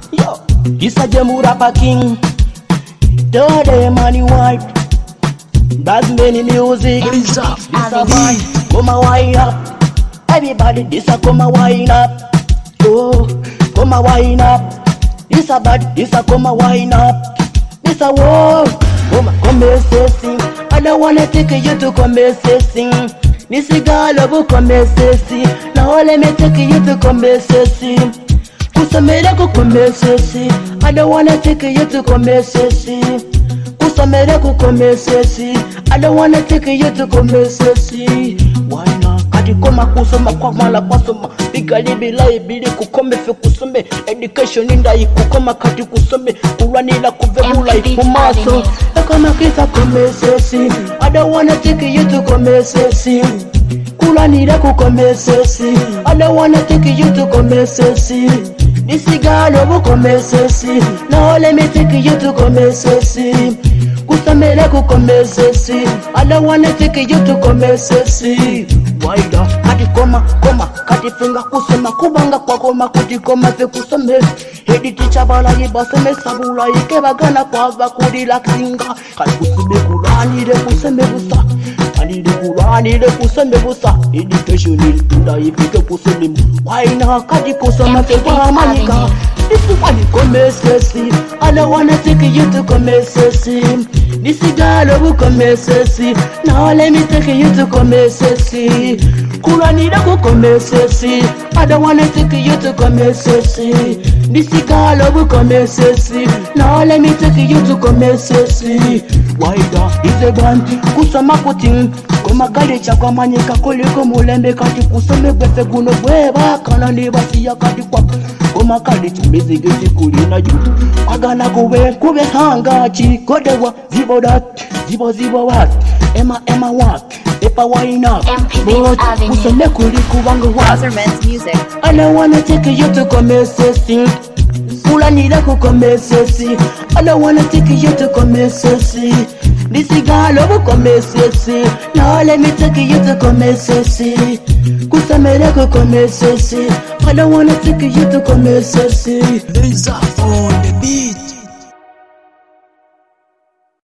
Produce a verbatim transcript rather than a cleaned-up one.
Yo, this a Jemu rapper king. Dirty money wife. Bad many music. This a vibe. Come a wine up. Everybody, this a come a wine up. Oh, come a wine up. This a bad, this a come a wine up. This a war. Come a come and say sing. I don't wanna take you to come and say sing. This a girl who come and say sing. Now let me take you to come and say sing. Kusamera come say see. I don't wanna take you to come say see. Kusamera come say see. I don't wanna take you to come say see. Why not? Kati koma kusoma kwa mala pasoma. Bigali bila ibili kukome fe kusome. Education inda ikukoma kati kusome. Kuranila kuvebula ikumaso. Kama kisa come say see. I don't wanna take you to come say see. Kuranila kukome say see. I don't wanna take you to come say see. This girl who come say see. Now let me take you to come say see. Kusamele ku come say see. I don't wanna take you to come say see. Why da? Kati koma koma kati finga kusema kubanga kwa koma kuti koma fe kusome. Hedi teacher bala yibaseme sabula ikebagana kwa bakuri lakinga. Kati kusube kulani de kuseme busa. Kali de kulani de kuseme busa. Education is to ifike kuseme. Why na kati kusema fe kwa manika. This is what you come say see. I don't wanna take you to come say see. This girl who come say see. Now let me take you to come say see. Kuranira ku come say see. I don't wanna take you to come say see. This girl who come say see. Now let me take you to come say see. Why da is a gun kusoma puting. Koma kali cha kwa manyika kuliko mulembe kati kusome gwefe guno bweba kana libasi ya kati kwa Koma kali chumbizi giti kulina yutu Agana kuwe kube hanga chikodewa Zibo dat, zibo zibo wat Ema ema wat, epa waina M P B's Avenue Usone kuli kuwango wat Azerman's music. I don't wanna take you to come say sing Kula nida ku come say see I don't wanna take you to come say see This girl who come say see Now let me take you to come say see Kusamere ku come say see I don't wanna take you to come say see Laser phone.